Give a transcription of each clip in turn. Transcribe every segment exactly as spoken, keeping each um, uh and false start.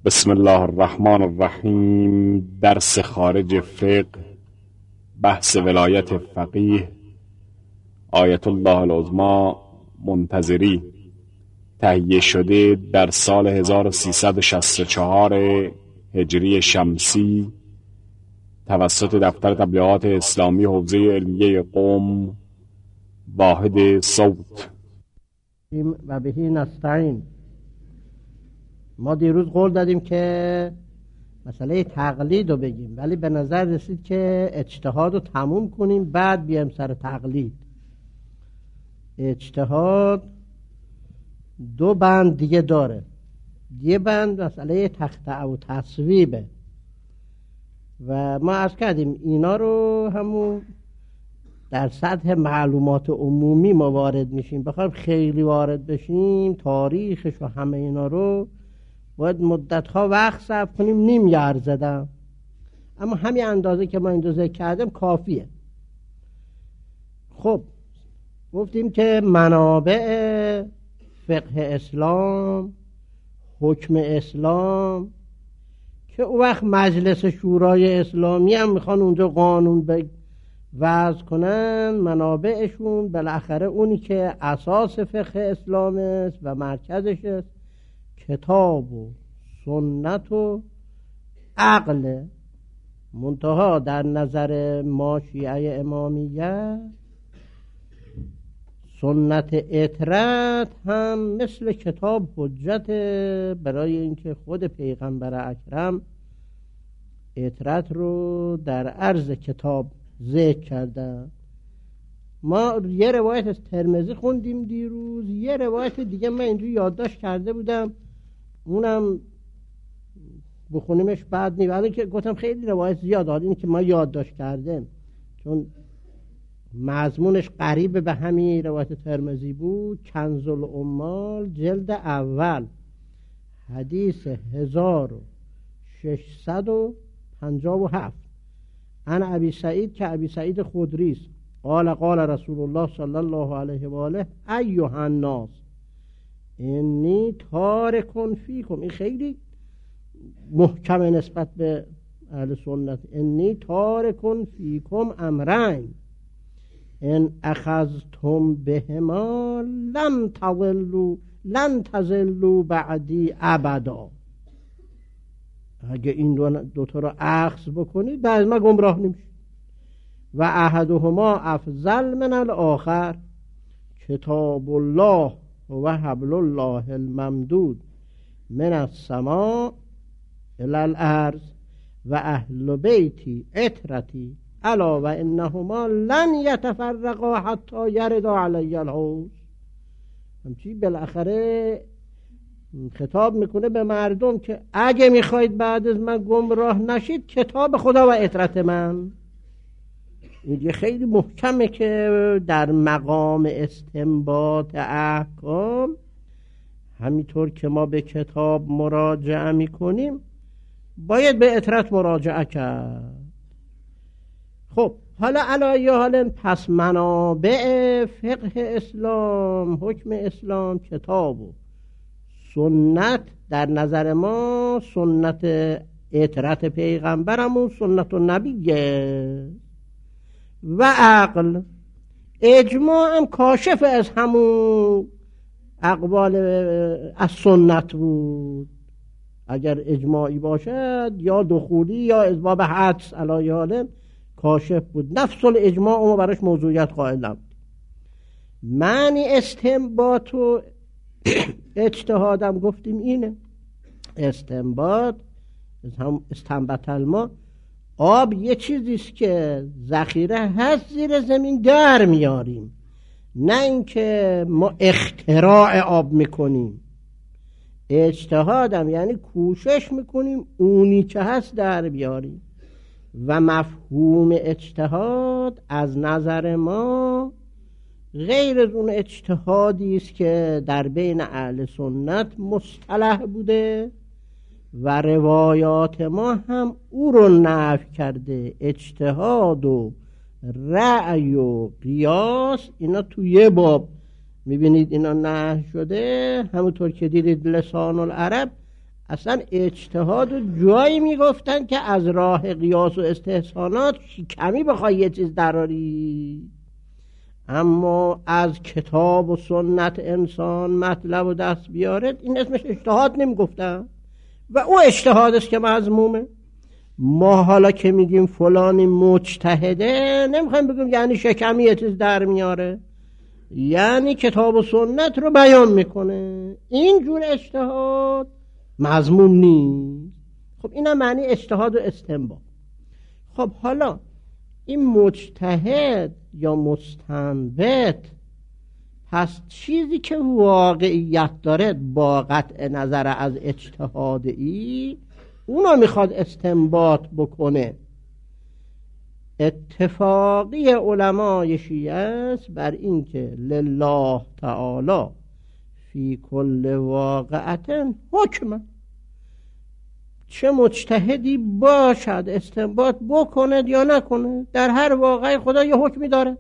بسم الله الرحمن الرحیم. درس خارج فقه، بحث ولایت فقیه، آیت الله العظمی منتظری، تهیه شده در سال هزار و سیصد و شصت و چهار هجری شمسی توسط دفتر تبلیغات اسلامی حوزه علمیه قم، واحد صوت. و بهی نستعین. ما دیروز قول دادیم که مسئله تقلید رو بگیم، ولی به نظر رسید که اجتهاد رو تموم کنیم بعد بیایم سر تقلید. اجتهاد دو بند دیگه داره. یه بند مسئله تخطئه و تصویبه و ما عرض کردیم اینا رو همون در سطح معلومات عمومی ما وارد میشیم. بخوایم خیلی وارد بشیم تاریخش و همه اینا رو باید مدتها وقت صرف کنیم. نیم یه عرض زدم، اما همین اندازه که ما این دو ذکر کردیم کافیه. خب گفتیم که منابع فقه اسلام، حکم اسلام، که اون وقت مجلس شورای اسلامی هم میخوان اونجا قانون وضع کنن، منابعشون بالاخره اونی که اساس فقه اسلام است و مرکزش است کتاب و سنت و عقل. منتها در نظر ما شیعه امامیه سنت اطرت هم مثل کتاب حجت، برای اینکه خود پیغمبر اکرم اطرت رو در عرض کتاب ذکر کردن. ما یه روایت از ترمذی خوندیم دیروز، یه روایت دیگه من اینجا یادداشت کرده بودم، اونم بخونیمش بعد نی، ولی که گفتم خیلی روایت زیاد حالی که ما یادداشت کردیم چون مضمونش قریب به همین روایت ترمذی بود. کنز العمال جلد اول حدیث هزار و ششصد و پنجاه و هفت عن ابی سعید که ابی سعید خدری است قال قال رسول الله صلی الله علیه و آله ایها الناس انی تارک فیکم. این خیلی محکم نسبت به اهل سنت. انی تارک فیکم امرین ان اخذتم بهما لن تضلوا لن تضلوا بعدی ابدا. اگه این دو دوتا رو اخذ بکنید بعد ما گمراه نمیشید. و احدهما افضل من الاخر کتاب الله و حبل الله الممدود من السماء الی الارض و اهل بیتی عترتی الا و انهما لن یتفرقا حتی یردا علی الحوض. همچی بالاخره خطاب میکنه به مردم که اگه میخواید بعد از من گمراه نشید کتاب خدا و عترت من. این خیلی محکمه که در مقام استنباط احکام همینطور که ما به کتاب مراجعه میکنیم باید به عترت مراجعه کرد. خب حالا علایه حالا پس منابع فقه اسلام، حکم اسلام، کتاب و سنت در نظر ما سنت عترت پیغمبرمون سنت و نبیه و عقل. اجماع هم کاشف از همون اقوال از سنت بود. اگر اجماعی باشد یا دخولی یا اسباب حدس علایه حالا کاشف بود. نفس الاجماع ما براش موضوعیت قائل نبود. معنی استنباط و اجتهادم گفتیم اینه. استنباط استنبط الماء، آب یه چیزیست که ذخیره هست زیر زمین در میاریم، نه اینکه ما اختراع آب میکنیم. اجتهادم یعنی کوشش میکنیم اونی که هست در بیاریم. و مفهوم اجتهاد از نظر ما غیر از اون اجتهادی است که در بین اهل سنت مصطلح بوده و روایات ما هم او رو نفی کرده. اجتهاد و رأی و قیاس اینا تو یه باب میبینید اینا نهی شده. همونطور که دیدید لسان العرب اصلا اجتهاد و جایی میگفتن که از راه قیاس و استحسانات کمی بخوای یه چیز دراری، اما از کتاب و سنت انسان مطلب و دست بیاره این اسمش اجتهاد نمیگفتن و او اجتهاد است که مذمومه. ما حالا که میگیم فلانی مجتهده نمیخوایم بگیم یعنی شکمی یه چیز در میاره، یعنی کتاب و سنت رو بیان میکنه. اینجور اجتهاد مذموم نیست. خب اینم معنی اجتهاد و استنباط. خب حالا این مجتهد یا مستنبط پس چیزی که واقعیت داره با قطع نظر از اجتهادی اونا میخواد استنباط بکنه. اتفاقی علمای شیعه است بر این که لله تعالی فی کل واقعت حکم، چه مجتهدی باشد استنباط بکند یا نکنه، در هر واقعی خدا یه حکمی داره.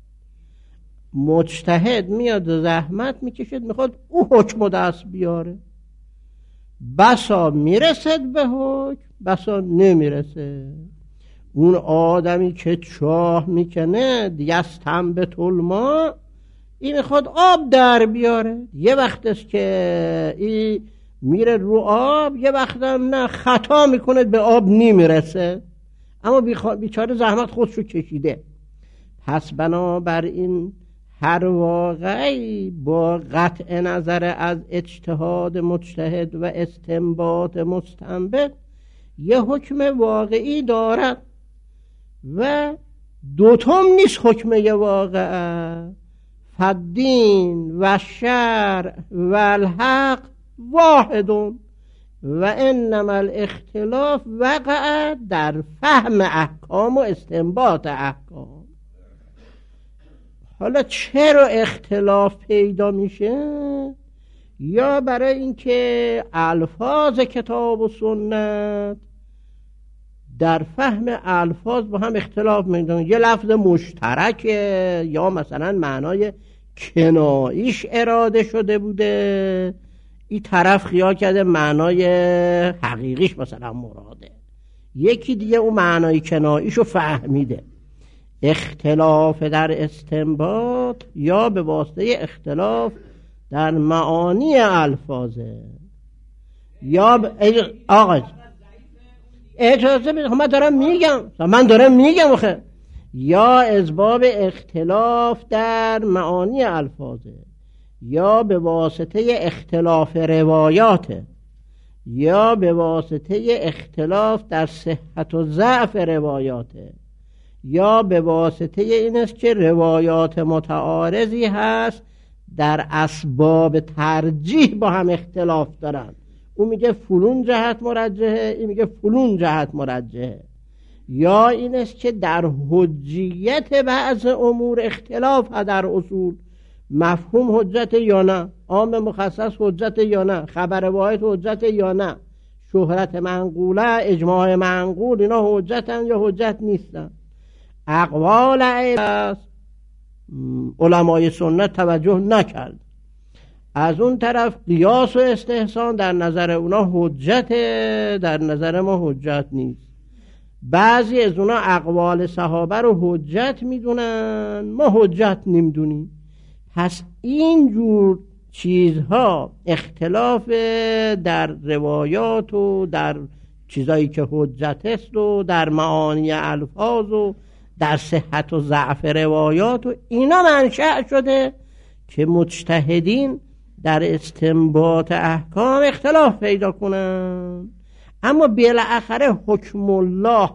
مجتهد میاد زحمت میکشد میخواد او حکم دست بیاره، بسا میرسد به حکم بسا نمیرسه. اون آدمی که چاه میکنه دیستم به طلما، این میخواد آب در بیاره، یه وقت است که این میره رو آب، یه وقت هم نه خطا میکنه به آب نمیرسه، اما بیچاره زحمت خودشو کشیده. پس بنابراین هر واقعی با قطع نظر از اجتهاد مجتهد و استنباط مستنبط یه حکم واقعی دارد و دوتام نیست حکم یه واقعه. فالدین و شرع و الحق واحدون و انما الاختلاف وقع در فهم احکام و استنباط احکام. حالا چرا اختلاف پیدا میشه؟ یا برای اینکه الفاظ کتاب و سنت در فهم الفاظ با هم اختلاف میدن. یه لفظ مشترکه یا مثلا معنای کناییش اراده شده بوده، این طرف خیال کرده معنای حقیقیش مثلا مراده، یکی دیگه اون معنای کناییشو فهمیده. اختلاف در استنباط یا به واسطه اختلاف در معانی الفاظه یا ب... آقا اجازه بده من دارم میگم من دارم میگم آخه یا اسباب اختلاف در معانی الفاظه یا به واسطه اختلاف روایاته یا به واسطه اختلاف در صحت و ضعف روایاته یا به واسطه این است که روایات متعارضی هست در اسباب ترجیح با هم اختلاف دارن. اون میگه فلون جهت مرجحه، این میگه فلون جهت مرجحه. یا این است که در حجیت بعض امور اختلاف ها، در اصول مفهوم حجت یا نه، عام مخصص حجت یا نه، خبر واحد حجت یا نه، شهرت منقوله، اجماع منقول، اینا حجتن یا حجت نیستن. اقوال است علمای سنت توجه نکرد. از اون طرف قیاس و استحسان در نظر اونا حجت، در نظر ما حجت نیست. بعضی از اونا اقوال صحابه رو حجت میدونن، ما حجت نمیدونیم. پس اینجور چیزها اختلاف در روایات و در چیزایی که حجت است و در معانی الفاظ و در صحت و ضعف روایات و اینا منشأ شده که مجتهدین در استنباط احکام اختلاف پیدا کنن. اما بالاخره حکم الله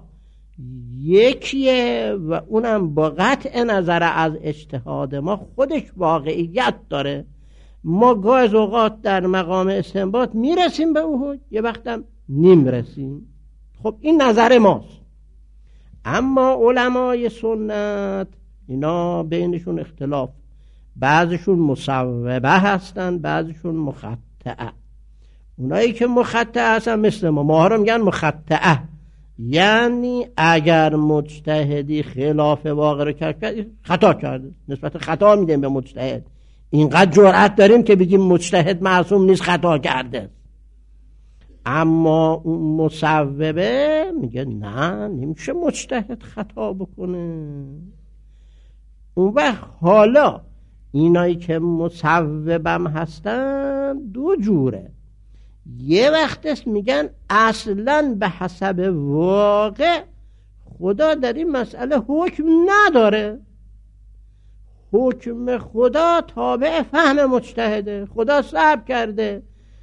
یکیه و اونم با قطع نظر از اجتهاد ما خودش واقعیت داره. ما گاه از اوقات در مقام استنباط میرسیم به او حکم، یه وقتم نمیرسیم. خب این نظر ماست. اما علمای سنت اینا بینشون اختلاف، بعضشون مصوبه هستن بعضشون مخطئه. اونایی که مخطئه هستن مثل ما ما رو میگن مخطئه، یعنی اگر مجتهدی خلاف واقع رو کرد خطا کرده، نسبت خطا میدیم به مجتهد. اینقدر جرأت داریم که بگیم مجتهد معصوم نیست، خطا کرده. اما اون مصوبه میگه نه، نمیشه مجتهد خطا بکنه. اون وقت حالا اینایی که مصوبم هستن دو جوره. یه وقت است میگن اصلا به حسب واقع خدا در این مسئله حکم نداره، حکم خدا تابع فهم مجتهده. خدا صبر کرده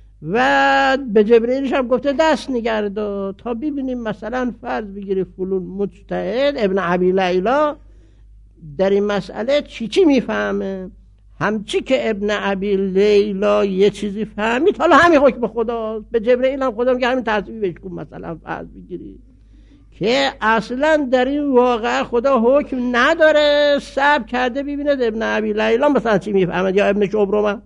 و به جبرئیلش هم گفته دست نگرد تا ببینیم مثلا فرض بگیری فلان مجتهد ابن ابی لیلا در این مسئله چی چی میفهمه. همچی که ابن ابی لیلا یه چیزی فهمید، حالا همین حکم خداست. به جبرئیل هم خدا میگه همین تصویبش کن. مثلا فرض بگیری که اصلا در این واقع خدا حکم نداره، صبر کرده ببینه ابن ابی لیلا مثلا چی میفهمد یا ابن شبرمه.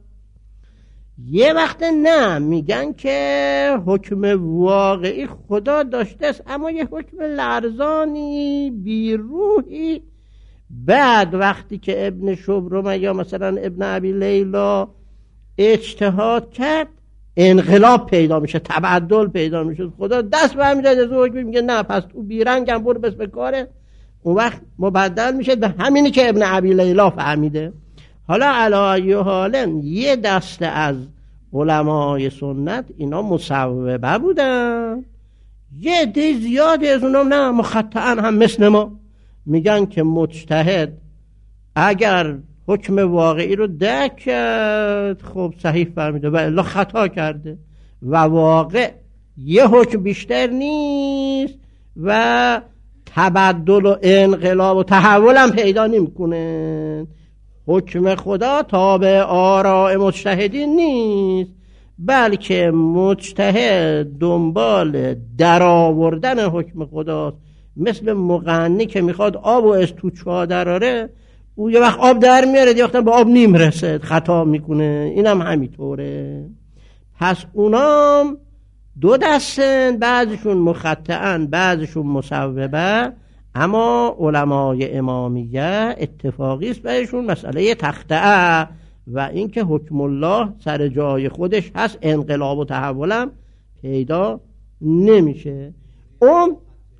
یه وقت نه، میگن که حکم واقعی خدا داشته است اما یه حکم لرزانی بیروحی. بعد وقتی که ابن شبرمه یا مثلا ابن ابی لیلا اجتهاد کرد انقلاب پیدا میشه، تبدل پیدا میشه. خدا دست برمی‌داره از اون حکم میگه نه پس تو بیرنگم برو بس به کاره. اون وقت مبدل میشه به همینی که ابن ابی لیلا فهمیده. حالا علی حال یه دسته از علمای سنت اینا مصوبه بودن، یه عده زیادی از اونم نه، مخطئن هم مثل ما میگن که مجتهد اگر حکم واقعی رو درک کرد خب صحیح فهمیده و الا خطا کرده و واقع یه حکم بیشتر نیست و تبدل و انقلاب و تحول هم پیدا نمی‌کنه. حکم خدا تابع آراء مجتهدین نیست، بلکه مجتهد دنبال درآوردن حکم خداست. مثل مغنی که میخواد آب و از تو چاه دراره، او یه وقت آب در میاره یه وقت به آب نیم رسد، خطا میکنه. اینم همینطوره. پس اونام دو دستن، بعضشون مخطئن بعضشون مصوبه. اما علمای امامیه اتفاقی است برایشون مسئله تخطئه و اینکه حکم الله سر جای خودش هست، انقلاب و تحولم پیدا نمیشه. اون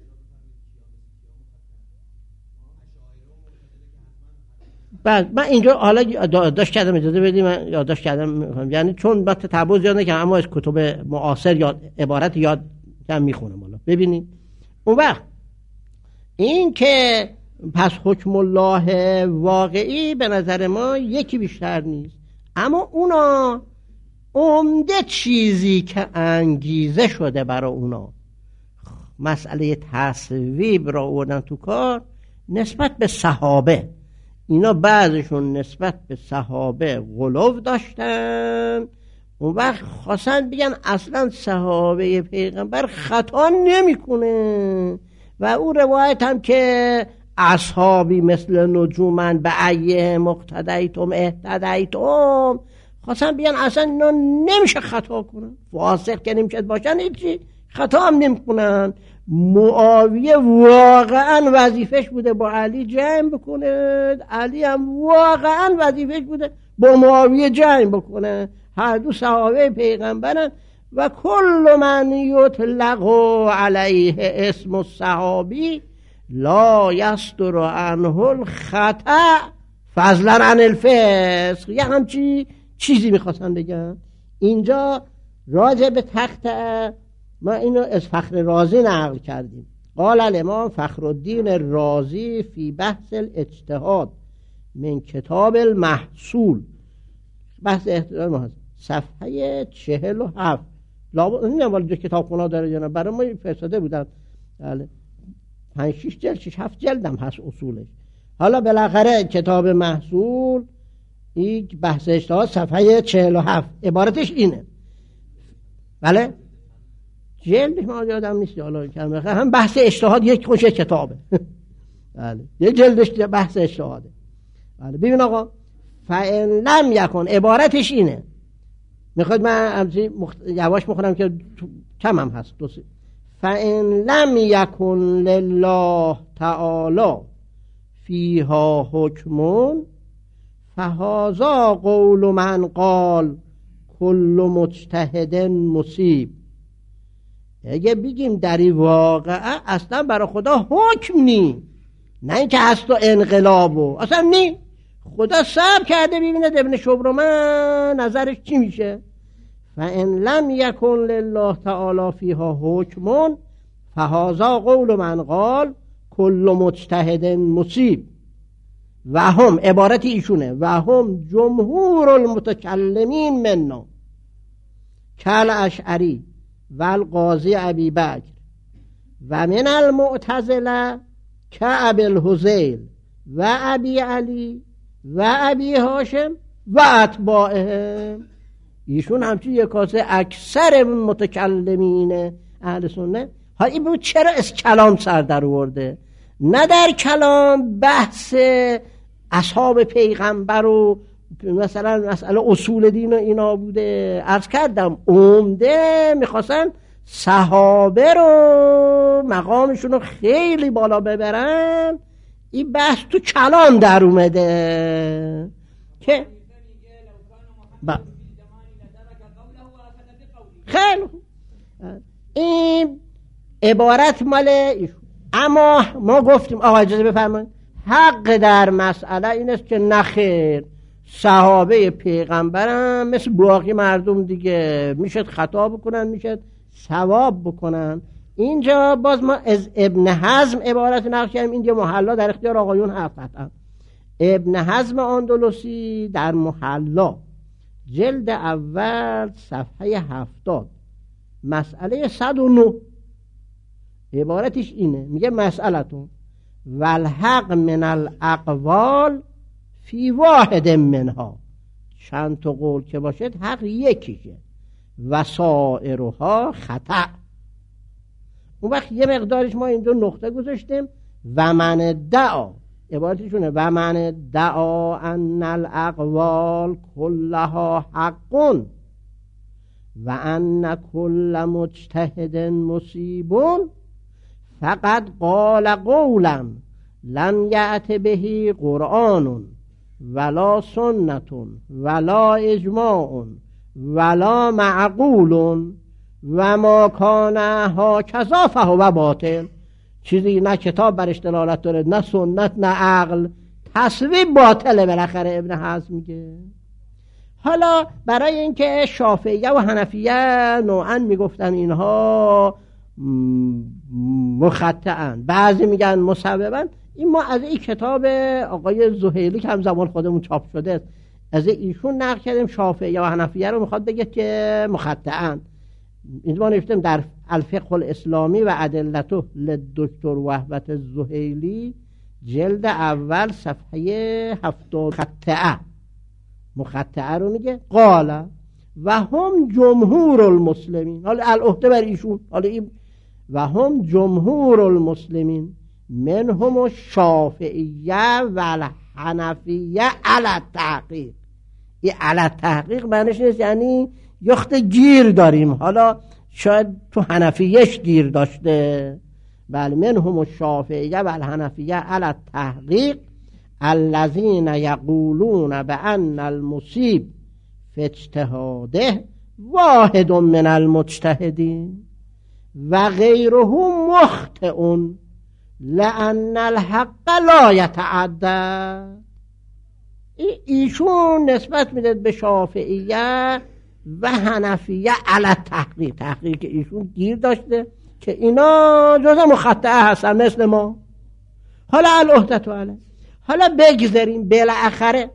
بعد من اینجا حالا یادداشت کردم، اجازه بدید من یادداشت کردم، یعنی چون من تبوز یاد نکنم اما از کتب معاصر یاد عبارت یاد کم میخونم. حالا ببینید اون وقت این که پس حکم الله واقعی به نظر ما یکی بیشتر نیست، اما اونا عمده چیزی که انگیزه شده برای اونا مسئله تصویب را آوردن تو کار نسبت به صحابه. اینا بعضشون نسبت به صحابه غلو داشتن، اون وقت خواستن بگن اصلا صحابه پیغمبر خطا نمیکنه و اون روایت هم که اصحابی مثل نجومن به ایه مقتدیتم اهتدیتم، خواستن بگن اصلا اینا نمیشه خطا کنن، فاسق که نمیشه باشن هیچی خطا هم نمیکنن. معاویه واقعا وظیفش بوده با علی جنگ بکنه، علی هم واقعا وظیفش بوده با معاویه جنگ بکنه، هر دو صحابه پیغمبرن و کل من یطلق علیه اسم الصحابی لا یصدر عنه الخطأ فضلا عن الفسق. یه همچی چیزی میخواستن بگن اینجا راجع به تخت. ما اینو از فخر رازی نقل کردیم. قال الامام فخرالدین رازی فی بحث الاجتهاد من کتاب المحصول، بحث اجتهاد صفحه چهل و هفت. لابد نمیدونم ولی کتاب خونه داره یا نه، برای ما فرستاده بودن. بله پنج شش جلد شش هفت جلدم هست اصولش. حالا بالاخره کتاب محصول این بحث اجتهاد صفحه چهل و هفت عبارتش اینه. بله جلدش ما یادم نیست، حالا هم بحث اجتهاد یک خوش کتابه. بله یه جلدش بحث اجتهاده. بله ببین آقا فإن لم یکن عبارتش اینه، میخواد من مخت... یواش میخونم که کم هم هست دو سی. فإن لم یکن لله تعالی فیها حکمون فهذا قول من قال کل مجتهد مصیب. اگه بگیم در این واقعه اصلا برای خدا حکم نی، نه اینکه هست و انقلابو اصلا نی، خدا صبر کرده ببینه ابن شبرمه نظرش چی میشه. فَإِنْ لَمْ يَكُنْ لِلَّهِ تَعَالَى فِيهَا حُکْمٌ فَهَذَا قَوْلُ مَنْ قَالَ كُلُّ مُجْتَهِدٍ مُصِیب و هم عبارت ایشونه و هم جمهور المتکلمین منا کل اشعری و القاضی ابی بکر و من المعتزله کعب الحذیل و ابی علی و ابی هاشم و اتباعهم. ایشون همچون یک کاسه اکثر متکلمین اهل سنت. ها این بود چرا از کلام سر در ورده؟ نه در کلام بحث اصحاب پیغمبر و مثلا مسئله اصول دین و اینا بوده. عرض کردم عمده میخواستن صحابه رو مقامشون رو خیلی بالا ببرن، این بحث تو کلام در اومده که با خیلی این عبارت مال ایشون. اما ما گفتیم آقا اجازه بفرمایید حق در مسئله این است که نخیر، صحابه پیغمبرم مثل باقی مردم دیگه میشد خطا بکنن میشد ثواب بکنن. اینجا باز ما از ابن حزم عبارت نقل کردیم، اینجا محلا در اختیار آقایون هست. ابن حزم اندلسی در محلا جلد اول صفحه هفتاد مسئله صد و نه عبارتش اینه، میگه مسئلتون والحق من الاقوال فی واحد منها، چند تا قول که باشد حق یکیشه و سائرها خطأ. اون وقت یه مقدارش ما این دو نقطه گذاشتیم و من دعا، عبارتشونه و من دعا ان الاقوال کلها حق و ان کل مجتهد مصیب فقط قال قولا لم یأت به قرآن ولا سنت ولا اجماع ولا معقول و ما کان هاکذا فهو باطل. چیزی نه کتاب برش دلالت داره نه سنت نه عقل، تصویب باطله. بالاخره ابن حزم میگه. حالا برای اینکه شافعیه و حنفیه نوعا میگفتن اینها مخطئن، بعضی میگن مصوبن، این ما از این کتاب آقای زهیلی که هم زمان خودمون چاپ شده است از ایشون نقل کردیم. شافعیه و حنفیه رو میخواد بگه که مخطئن. اینجا نوشتم در الفقه الاسلامی و ادلته لدکتر وهبت الزهیلی جلد اول صفحه هفتاد مخطئه مخطئه رو میگه قال و هم جمهور المسلمین. حالا العهده بر ایشون، حالا این و هم جمهور المسلمین منهم الشافعیه و الحنفیه علی التحقیق. این علی التحقیق معنیش نیست یعنی یخت گیر داریم، حالا شاید تو حنفیهش گیر داشته. بل منهم الشافعیه و الحنفیه علی التحقیق الذین یقولون بان المصیب فی اجتهاده واحد من المجتهدین و غیرهم مخطئ لأن الحق لا یتعدى. ایشون نسبت میده به شافعیه و حنفیه علی تحقیق، تحقیق که ایشون گیر داشته که اینا جزء مخطئه هستن مثل ما. حالا العهدة علیه. حالا بگذاریم بالاخره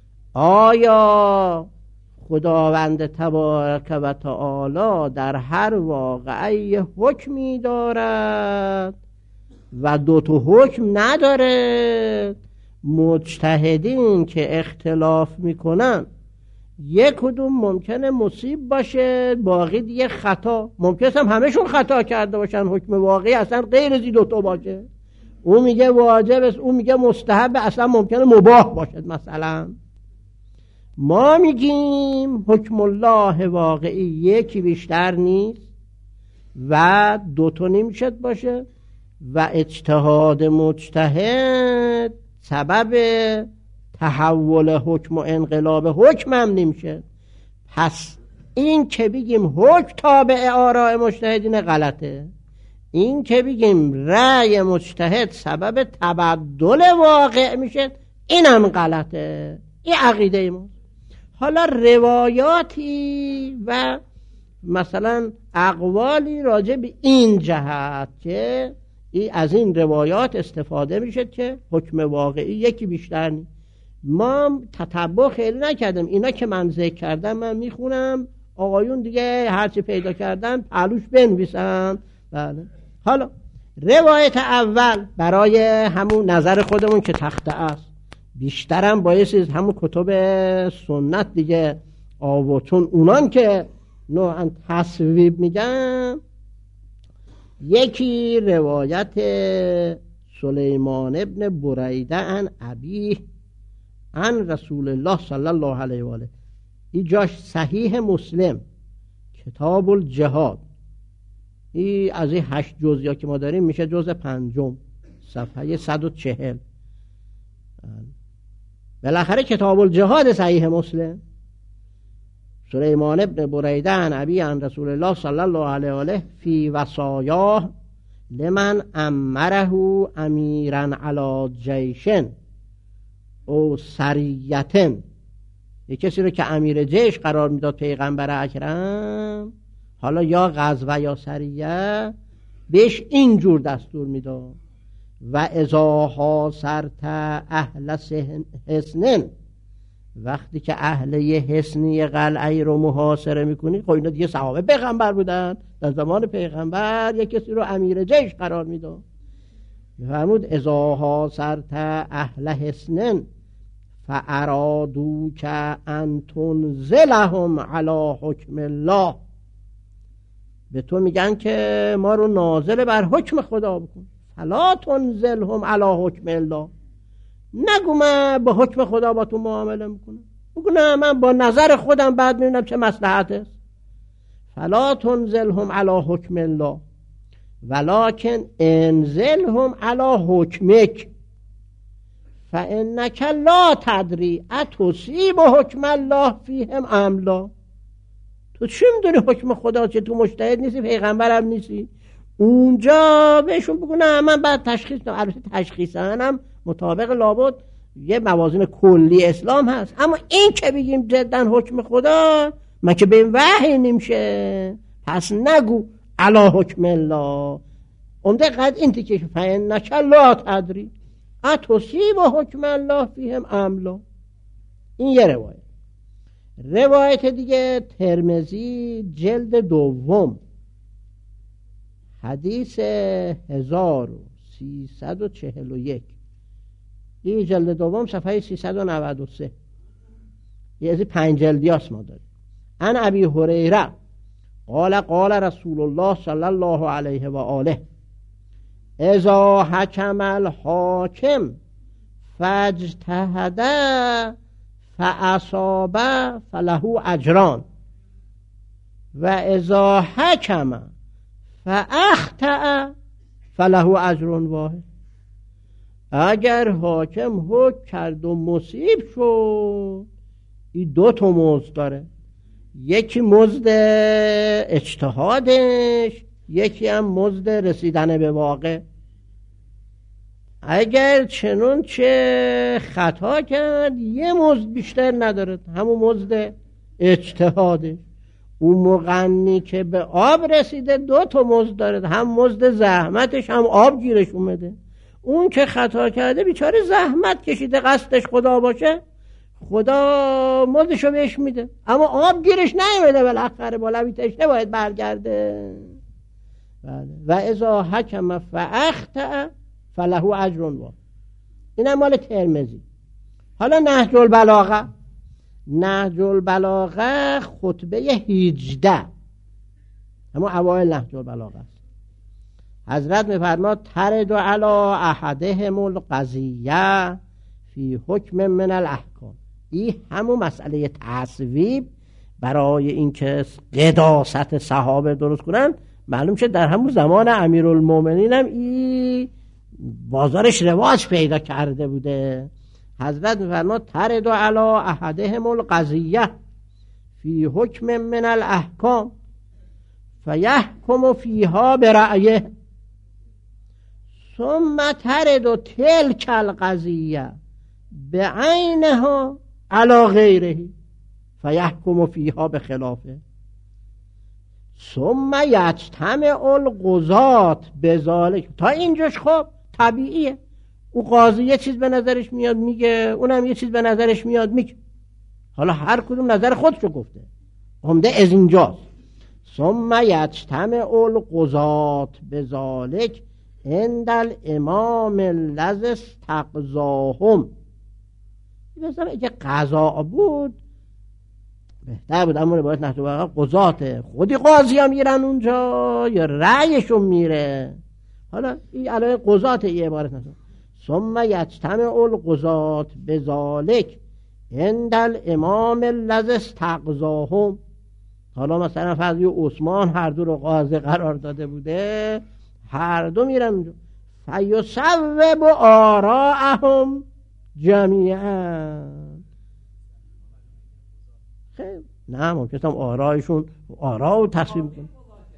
آیا خداوند تبارک و تعالی در هر واقعه حکمی دارد و دو تا حکم نداره؟ مجتهدین که اختلاف میکنن یک کدوم ممکنه مصیب باشه باقی دیگه خطا، ممکنه هم همشون خطا کرده باشن، حکم واقعی اصلا غیر از این دو تا باشه. اون میگه واجب است، اون میگه مستحب، اصلا ممکنه مباح باشد. مثلا ما میگیم حکم الله واقعی یکی بیشتر نیست و دو تا نمیشد باشه و اجتهاد مجتهد سبب تحول حکم و انقلاب حکم هم نمیشه. پس این که بگیم حکم تابع آراء مجتهدین غلطه، این که بگیم رأی مجتهد سبب تبدل واقع میشه اینم غلطه. این عقیده ما. حالا روایاتی و مثلا اقوالی راجع به این جهت که ای از این روایات استفاده میشه که حکم واقعی یکی بیشتر نیست. ما تتبع خیلی نکردم، اینا که من ذکر کردم من میخونم، آقایون دیگه هرچی پیدا کردن پهلوش بنویسن. بله. حالا روایت اول برای همون نظر خودمون که تخته است، بیشترم بایستی همون کتب سنت دیگه آوتون اونان که نوعا تصویب میگن. یکی روایت سلیمان ابن بریده عن ابیه عن رسول الله صلی الله علیه و آله. این جاش صحیح مسلم کتاب الجهاد، این از این هشت جزیا که ما داریم میشه جز پنجم صفحه صد و چهل. بالاخره کتاب الجهاد صحیح مسلم. سلیمان ابن بریده عن ابی عن رسول الله صلی الله علیه و آله فی وصایاه لمن امره امیرا علی جیشن او سریتن. یک کسی رو که امیر جیش قرار میداد پیغمبر اکرم، حالا یا غزوه یا سریه، بهش اینجور دستور میداد و اذا حاصرت اهل حصن، وقتی که اهل یه حصنی قلعه رو محاصره میکنی. خب اینا دیگه صحابه پیغمبر بودن، در زمان پیغمبر یک کسی رو امیر جیش قرار میداد. میفرمود اذا حاصرت اهل حصن فارادوک ان تنزلهم علی حکم الله. به تو میگن که ما رو نازل بر حکم خدا بکن. فلا تنزلهم علی حکم الله. نگو من با حکم خدا با تو معامله میکنم، بگو نه من با نظر خودم بعد میبینم چه مصلحت است. فلا تنزلهم علی حکم الله ولکن انزلهم علی حکمک فانک لا تدری اتصیب حکم الله فیهم ام لا. تو چی میدونی حکم خدا چه؟ تو مجتهد نیستی، پیغمبرم نیستی. اونجا بهشون بگو نه من بعد تشخیص کنم. البته تشخیص هم مطابق لابد یه موازین کلی اسلام هست، اما این که بگیم جدا حکم خدا ما که به این وحی نمیشه، پس نگو علی حکم الله. عمده قد این تیکه فانک لا تدری اتصیب حکم الله فیهم ام لا. این یه روایت. روایت دیگه ترمذی جلد دوم حدیث هزار و سیصد و چهل و یک، این جلد دوم صفحه سیصد و نود و سه، یه از پنج جلدی هست ما داریم. عن ابی هریره قال قال رسول الله صلی الله علیه و آله اذا حکم الحاکم فاجتهد فاصاب فله اجران و اذا حکم فاخطأ فله اجر واحد. اگر حاکم حکم کرد و مصیب شد، این دو تا مزد داره، یکی مزد اجتهادش، یکی هم مزد رسیدن به واقع. اگر چنون چه خطا کرد یه مزد بیشتر نداره، همون مزد اجتهادش. اون مغنی که به آب رسیده دو تا مزد داره، هم مزد زحمتش هم آب گیرش اومده. اون که خطا کرده بیچاره زحمت کشیده، قصدش خدا باشه خدا مزدشو بهش میده، اما آب گیرش نیومده، بالاخره با لبی تشنه باید برگرده. بله. و اذا حکم فاخطأ فله اجر واحد. اینم مال ترمذی. حالا نهج البلاغه، نهج البلاغه خطبه هجده، اما اوایل نهج البلاغه است. حضرت میفرماد ترد علی احدهم القضیه فی حکم من الاحکام. این همون مسئله تصویب برای اینکه قداست صحابه درست کنن، معلوم شد در همون زمان امیرالمومنین هم این بازارش رواج پیدا کرده بوده. حضرت میفرماد ترد علی احدهم القضیه فی حکم من الاحکام فیحکم فیها برأیه ثم ترد تلک القضیه بعینها علی غیره فیحکم فیها بخلافه ثم یجتمع القضاة بذالک. تا اینجاش خب طبیعیه، او قاضی یه چیز به نظرش میاد میگه، اونم یه چیز به نظرش میاد میگه، حالا هر کدوم نظر خودشو گفته، عمده از اینجاست. ثم یجتمع القضاة بذالک عند الامام الذی استقضاهم. مثلا اگه قضا بود بهتر بود، اما باید نحن واقعا قضاته خودی قاضی ها میرن اونجا یا رأیشون میره. حالا این علاوه قضات این عبارت نشد. ثم یجتمع القضاة بذالک عند الامام الذی استقضاهم. حالا مثلا فرض عثمان هر دو رو قاضی قرار داده بوده، هر دو میرن اونجا فیصوب آراءهم جمیعا. خیلی نه ممکنه هم آرایشون آرا رو تصویم کنه.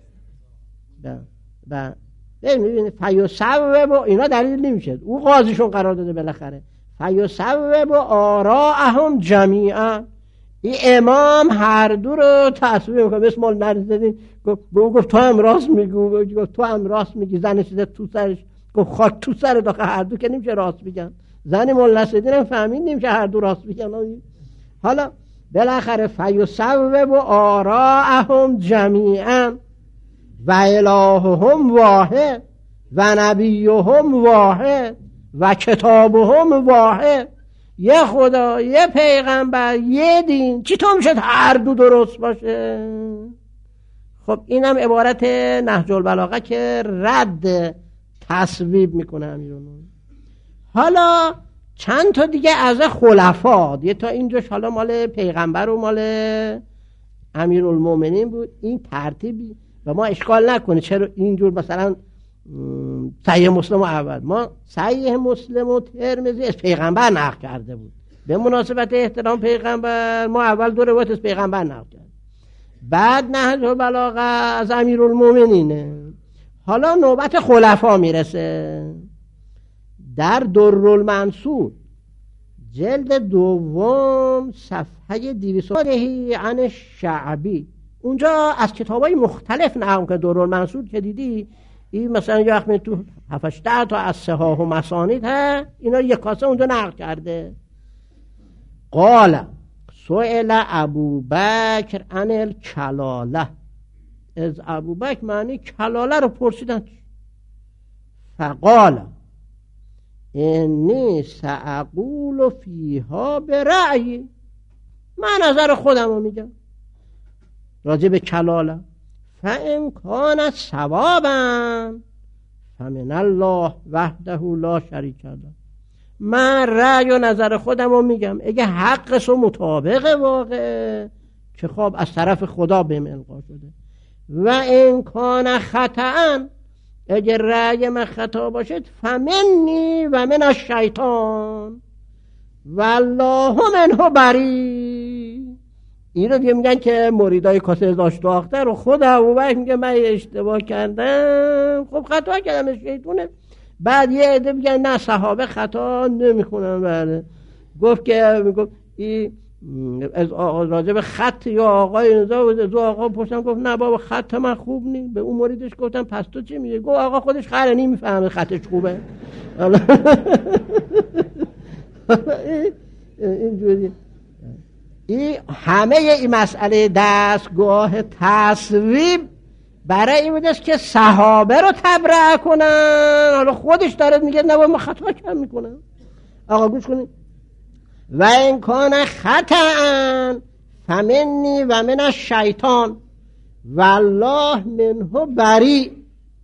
و ببینید فیصوب اینا دلیل نمیشه، او قاضیشون قرار داده بالاخره. فیصوب آراءهم جمیعا، این امام هر دو رو تصویب میکنه. بسم الله نرزدین گفت گفت تو هم راست میگی، گفت تو هم راست میگی، زن چیزه تو سرش، گفت خاک تو سر داخل، هر دو که نمیشه راست میگن. زن ملنصدین هم فهمید نمیشه هر دو راست میگن. حالا بالاخره فیصوب آراءهم جمیعا و الههم واحد و نبیهم واحد و کتابهم واحد. یه خدا، یه پیغمبر، یه دین، چی تو میشه هر دو درست باشه؟ خب اینم عبارت نهج البلاغه که رد تصویب میکنه امیرالمومنین. حالا چند تا دیگه از خلفا، یه تا اینجاش حالا مال پیغمبر و مال امیرالمومنین بود این ترتیبی، و ما اشکال نکنه چرا اینجور مثلا صحیح مسلم اول، ما صحیح مسلم و ترمذی از پیغمبر نقل کرده بود، به مناسبت احترام پیغمبر ما اول دو روایت از پیغمبر نقل کرد، بعد نهج البلاغه از امیرالمومنینه. حالا نوبت خلفا میرسه. در درالمنصور جلد دوم صفحه دویست عن الشعبی، اونجا از کتابای مختلف نقل که درالمنصور که دیدی این مثلا یه وقت تو هفت تا از صحاح و مسانید ها، اینا یک کاسه اونجا نقل کرده. قال سئل ابوبکر عن الکلاله، از ابوبکر معنی کلاله رو پرسیدن. فقال انی ساقول فیها برأیی، من نظر خودم رو میگم راجع به کلاله. فان کان صوابا فمن الله وحده لا شریک له، من رأی و نظر خودم رو میگم، اگه حقش و مطابق واقع که خب از طرف خدا بهم القا شده. و ان کان خطأ، اگه رأی من خطا باشد فمنی و من الشیطان والله منه بری. این رو دیگه میگن که مریدای کاسه داشت آخته رو خود ابوبکر میگه من اشتباه کردم، خب خطا کردم شیطونه. بعد یه عده میگن نه صحابه خطا نمیخونن. بله گفت که میگفت این از راجع به خط یا آقای نزا بود، از آقا پرسیدم گفت نه بابا خط من خوب نی. به اون مریدش گفتم پس تو چی میگه؟ گفت آقا خودش خره نمیفهمه خطش خوبه. اینجوری این همه این مسئله دستگاه تصویب برای این بودست که صحابه رو تبرئه کنن. حالا خودش داره میگه نه ما خطا کم میکنم. آقا گوش کنید. و این کان خطأ فمنی و من الشیطان والله منه بری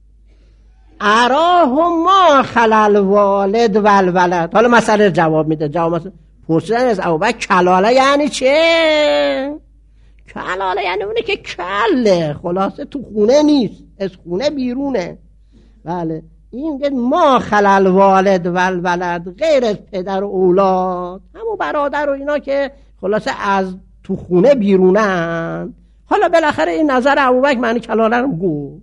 اراه ما خلال والد والولد. حالا مسئله جواب میده. جواب مثلا پرسیدن از ابوبکر کلاله یعنی چه؟ کلاله یعنی اونه که کله، خلاصه تو خونه نیست، از خونه بیرونه. بله این که ما خلال والد والولد، غیر از پدر و اولاد، همون برادر و اینا که خلاصه از تو خونه بیرونن. حالا بالاخره این نظر ابوبکر معنی کلاله رو گو.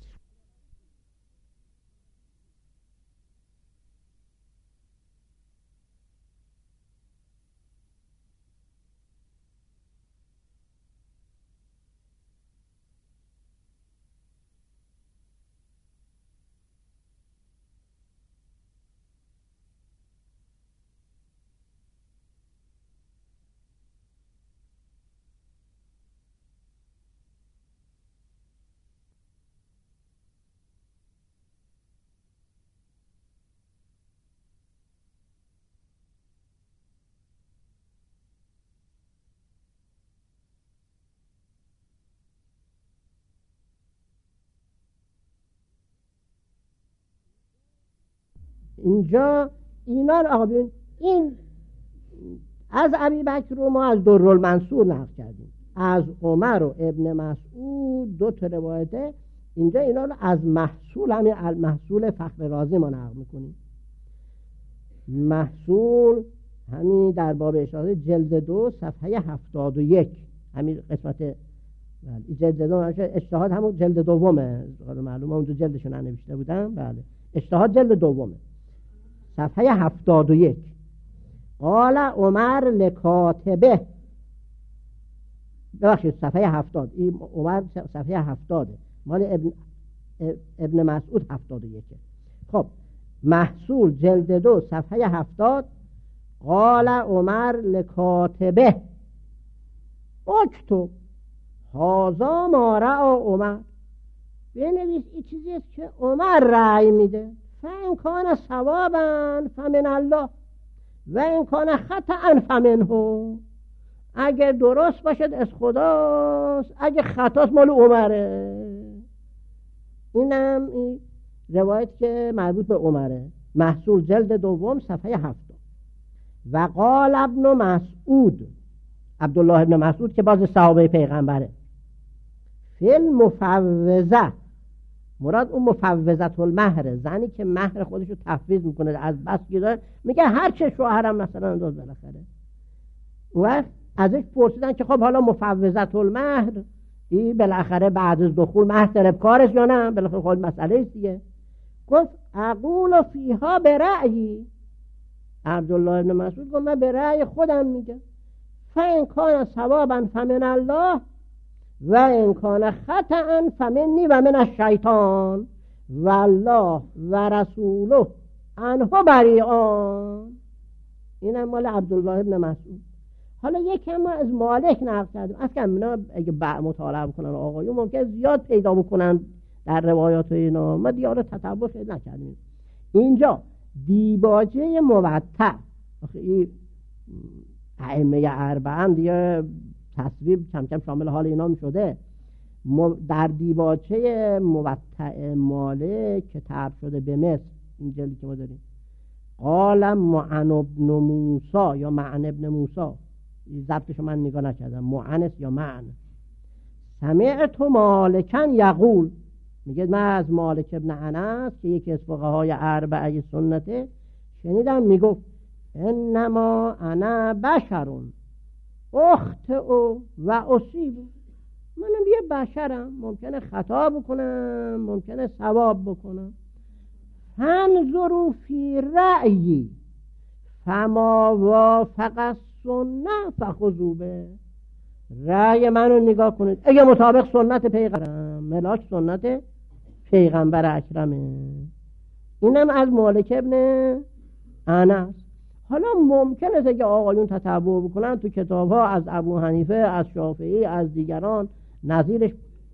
اینجا اینا رو آقا این از ابوبکر رو ما از درالمنصور نقل کردیم، از عمر و ابن مسعود دو تا روایته. اینجا اینا رو از محصول، همین المحصول فخر رازی ما نقل میکنیم. محصول همین در باب اشاره جلد دو صفحه هفتاد و یک، همین قسمت جلد دو اجتهاد همون جلد دومه، معلومه اونجا جلدشون ننوشته بودم. بله اجتهاد جلد دومه صفحه هفتاد و یک. قال عمر لکاتبه، ببخشید صفحه هفتاد، این عمر صفحه هفتاده، مال ابن, ابن مسعود هفتاد و یکه. خب محصول جلد دو صفحه هفتاد. قال عمر لکاتبه اکتب هذا ما رأى عمر، بنویس این چیزی است که عمر رأی میده. فان کان صوابا فمن الله و این کان خطأ فمنه، اگه درست باشد از خداست، اگه خطاست مال عمره. اینم این روایت که مربوط به عمره، محصول جلد دوم صفحه هفتاد. و قال ابن مسعود، عبدالله ابن مسعود که باز صحابه پیغمبره، فی المفوضه، مراد اون مفوضت المهر، زنی که مهر خودشو تفویض میکنه از بس گیره، میگه هر چه شوهرم مثلا انداز بالاخره. و ازش پرسیدن که خب حالا مفوضت المهر این بالاخره بعد از دخول مهر طلبکارش یا نه، بالاخره خود مسئله است دیگه. گفت اقول فیها برأیی، عبدالله ابن مسعود گفت من به رأی خودم میگم. فان کان ثوابا فمن الله و ان کان خطأ فمنی و من الشیطان والله و رسوله عنه بریئان. اینم مال عبدالله ابن مسعود. حالا یکم ما از مالک نقل کردیم. اصلا اینا اگه مطالعه بکنن آقایون ممکن زیاد پیدا بکنن در روایات اینا، ما دیار تتبع خیلی نکردیم. اینجا دیباجه موطأ، آخه این ائمه اربعه هم دیگه تصویب کم کم شامل حال اینا می شده. در دیباچه موطأ مالک که طرح شده به مصر، این جلدی که ما داریم، قال معن ابن موسی یا معن ابن موسی، ضبطشو من نگاه نکردم، معنس یا معن، سمعت مالکا یقول، میگه من از مالک ابن انس که یکی از فقهای اربعه سنته شنیدم میگفت انما انا بشرون اخت او و اصیب، منم یه بشرم، ممکنه خطا بکنم ممکنه ثواب بکنم. فانظروا فی رأیی فما وافق السنه فخذوا به، رأی منو نگاه کنید، اگه مطابق سنت پیغمبرم، ملاک سنت پیغمبر اکرمه. اینم از مالک ابن انس. حالا ممکنه است که آقایون تتبع بکنن تو کتاب ها از ابو حنیفه، از شافعی، از دیگران نظیرش.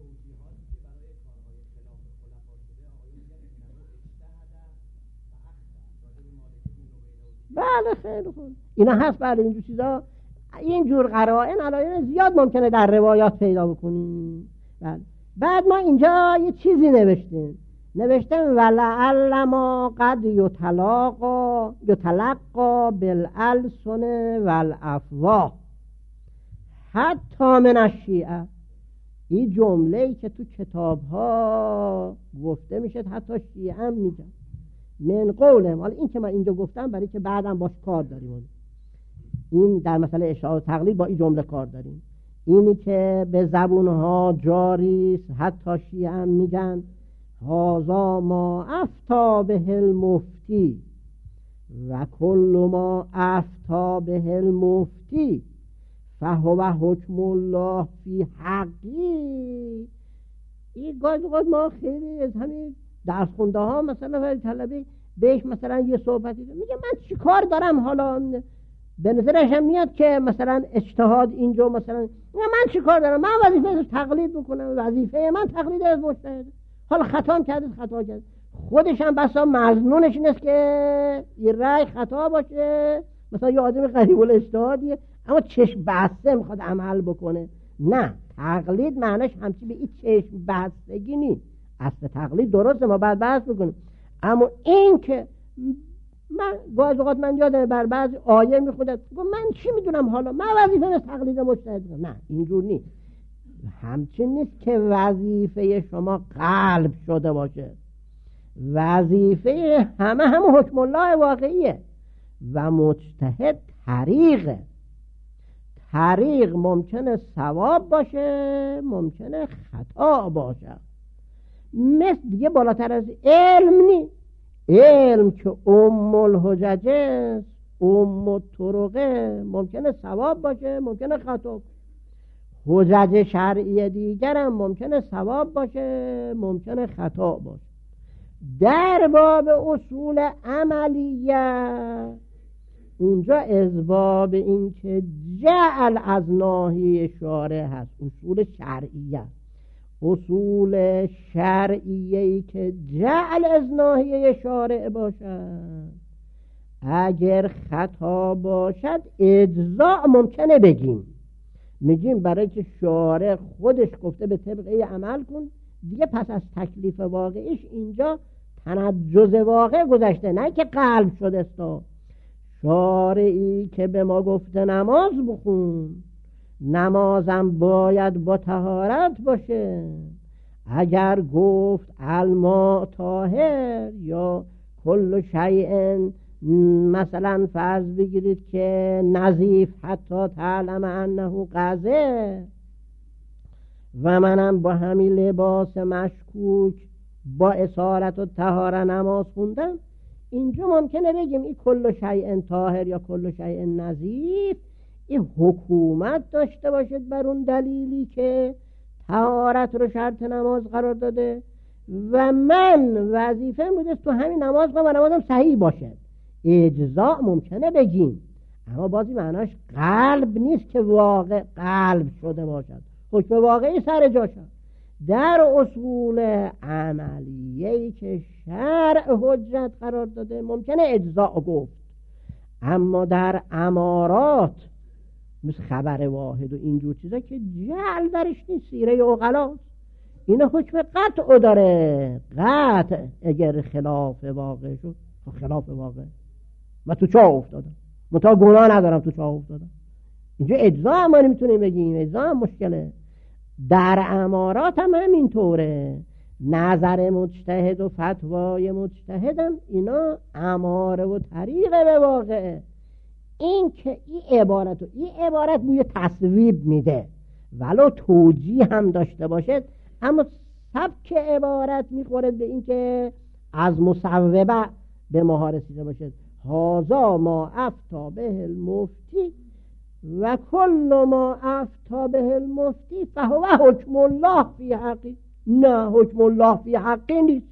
بله خیلی خوب اینا هست. بله اینجور چیزا، اینجور قرائن علایل زیاد ممکنه در روایات پیدا بکنیم. بله. بعد ما اینجا یه چیزی نوشتیم، نوشتم ولعل ما قد یتلاقا یتلقا بالالسن والافواه حتی من الشیعه. این جمله‌ای که تو کتاب‌ها گفته میشه حتی شیعه هم میگن من قولم. حالا این که من اینجا گفتم برای که بعدم باش کار داریم. این در مسئله اشاعه و تقلید با این جمله کار داریم. اینی که به زبونها جاری است، حتی شیعه هم میگن هازا ما افتا به المفتی و کل ما افتا به المفتی فهو حکم الله فی حقی. این گاهی اوقات ما خیلی از همین درس خونده ها مثلا طلبه بهش مثلا یه صحبتی میگه من چی کار دارم، حالا به نظرش هم میاد که مثلا اجتهاد اینجا مثلا من چی کار دارم، من وظیفه تقلید میکنم، وظیفه من تقلید از مجتهد، حالا خطا کرده خطا کرده، خودش هم بسا مظنونش نیست که این رأی خطا باشه، مثلا یه آدم غریب الاجتهادیه اما چشم بسته میخواد عمل بکنه. نه، تقلید معنیش همچی به این چشم بستگی نیست. اصل تقلید درسته، ما بعد بحث میکنیم، اما این که من گاهی اوقات من یادم بر بعض آیه میخوندم من چی میدونم، حالا من وظیفه از تقلید مجتهد. نه، اینجور نیست. همچین نیست که وظیفه شما قلب شده باشه، وظیفه همه هم حکم الله واقعیه و مجتهد طریقه. طریق ممکنه ثواب باشه، ممکنه خطا باشه. مثل دیگه بالاتر از علم نی. علم که ام الحجج است، ام الطرقه، ممکنه ثواب باشه، ممکنه خطا. حجج شرعی دیگر هم ممکنه ثواب باشه، ممکنه خطا باشه. در باب اصول عملیه اونجا از باب این که جعل از ناحیه شارع هست، اصول شرعیه، اصول شرعیه‌ای که جعل از ناحیه شارع باشد، اگر خطا باشد اجزاء ممکنه بگیم، میگیم برای که شارع خودش گفته به طبقه عمل کن دیگه، پس از تکلیف واقعیش اینجا تنجز واقع گذشته، نه که قلب شده است. شارعی که به ما گفته نماز بخون، نمازم باید با طهارت باشه. اگر گفت الماء طاهر یا کل شیء، مثلا فرض بگیرید که نظیف حتی تعلم انه قذر، و منم با همین لباس مشکوک با اصالت و طهاره نماز خوندم، اینجا ممکنه بگیم این کل شیء طاهر یا کل شیء نظیف این حکومت داشته باشد بر اون دلیلی که طهارت رو شرط نماز قرار داده و من وظیفه بوده تو همین نماز کنم و نمازم صحیح باشه، اجزاء ممکنه بگیم، اما بازی معناش قلب نیست که واقع قلب شده باشد، حکم واقعی سر جاشد. در اصول عملیه‌ای که شرع حجت قرار داده ممکنه اجزاء گفت، اما در امارات مثل خبر واحد و اینجور چیزا که جعل درش نیست، سیره عقلاست، این حکم قطع داره. قطع اگر خلاف واقع شد، خلاف واقع من تو چاه افتادم، من تا گناه ندارم تو چاه افتادم، اینجا اجزاء ما نمیتونیم بگیم، اجزاء هم مشکله. در امارات هم همینطوره، نظر مجتهد و فتوای مجتهدم اینا اماره و طریقه به واقعه. این که این عبارت و این عبارت بوی تصویب میده ولو توجیه هم داشته باشد، اما سبک عبارت میخوره به این که از مصوبه به ما رسیده باشد. هازا ما افتا به المفتی و کل ما افتا به المفتی فهو حکم الله فی حقی. نه، حکم الله فی حقی نیست،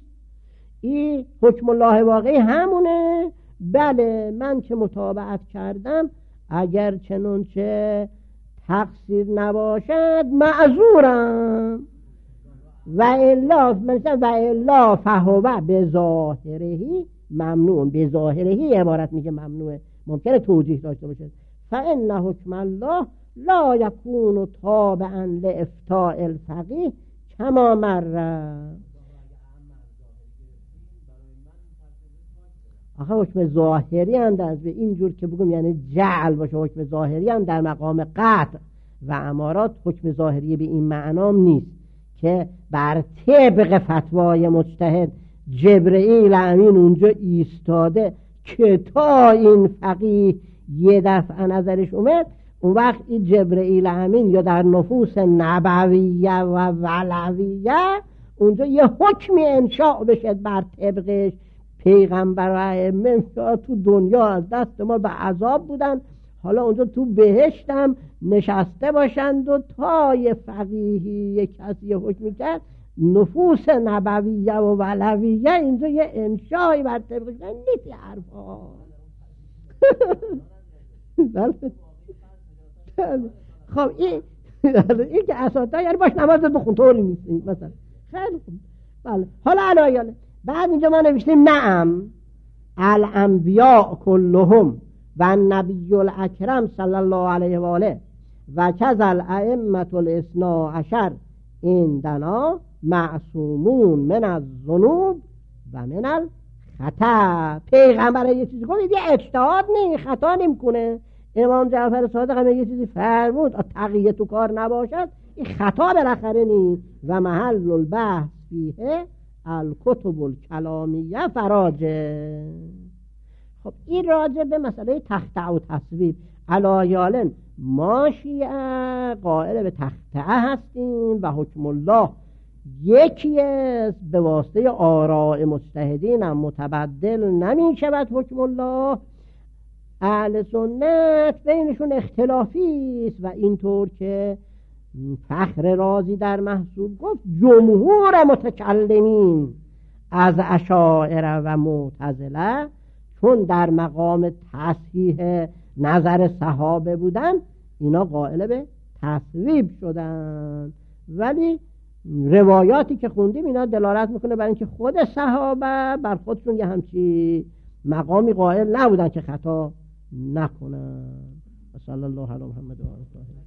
این حکم الله واقعی همونه. بله من که متابعت کردم اگر چنانچه تقصیر نباشد معذورم، و الا مثلا و الا فهو به ظاهرهی ممنوع، به ظاهرهی عبارت میگه ممنوعه، ممکنه توجیه داشته باشه. فان حکم الله لا یکون تابعا لافتاء الفقیه کما مر. آخه حکم ظاهری هم در به اینجور که بگم یعنی جعل باشه، حکم ظاهری هم در مقام قطع و امارات حکم ظاهری به این معنام نیست که بر طبق فتوای مجتهد جبرئیل امین اونجا ایستاده که تا این فقیه یه دفعه نظرش اومد، اون وقت این جبرئیل امین یا در نفوس نبویه و ولویه اونجا یه حکمی انشاء بشه بر طبقش. پیغمبر و ائمه تو دنیا از دست ما به عذاب بودن، حالا اونجا تو بهشتم نشسته باشند و تا یه فقیهی یه کسی یه حکمی کرد، نفوس نبویه و ولویه اینجا یه انشایی بر طبقش نیست. یه حرفا خب این این که اساسا یعنی باش نماز بخون طوری نیست مثلا. خیلی خوب. بله حالا علایاله بعد اینجا ما نوشتیم نعم الانبیاء کلهم و النبی الاکرم صلی الله علیه و آله و کذا الائمه الاثنا عشر عندنا معصومون من الذنوب و من الخطا. پیغمبر یه چیزی گفت یه اجتهاد نه، خطا نمیکنه. امام جعفر صادق هم یه چیزی فرمود تقیه تو کار نباشد، این خطا بالاخره نی. و محل البحث فیه الکتب الکلامیه فراجه. خب این راجع به مسئله تخطئه و تصویب. علایالن ما شیعه قائل به تخطئه هستیم و حکم الله یکی است، به واسطه آراء مجتهدین هم متبدل نمی شود حکم الله. اهل سنت بینشون اختلافی است و اینطور که فخر رازی در محسوب گفت جمهور متکلمین از اشاعره و معتزله چون در مقام تصحیح نظر صحابه بودن اینا قائل به تصویب شدن، ولی روایاتی که خوندیم اینا دلالت میکنه بر اینکه خود صحابه بر خودشون یه همچی مقامی قائل نبودن که خطا نکنن. صلی الله علی محمد و آله.